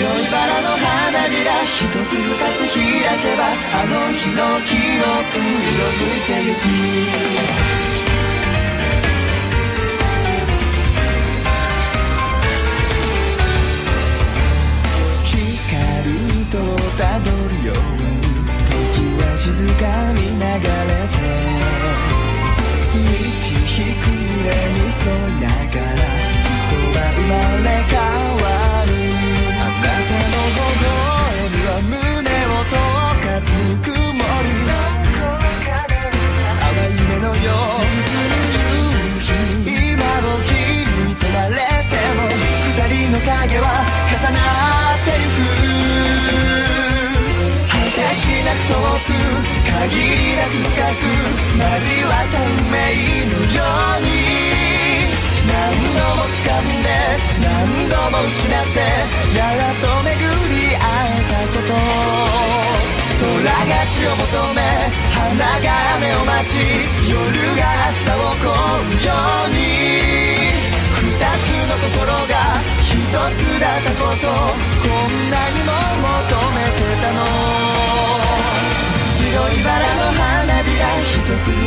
白いバラの花びら一つ二つ開けばあの日の記憶色づいてゆくたどるように時は静かに流れて道ひくれに沿いながら人は生まれ変わるあなたの微笑みは胸を溶かすぬくもり淡い夢のよう沈む夕日に今を切り取られても二人の影は重なってゆく果てしなく遠く限りなく深く交わった運命のように何度も掴んで何度も失ってやっと巡り会えたこと空が血を求め花が雨を待ち夜が明日を越うように二つの心が一つだったことこんなにも求めてたの白いバラの花びら一つ二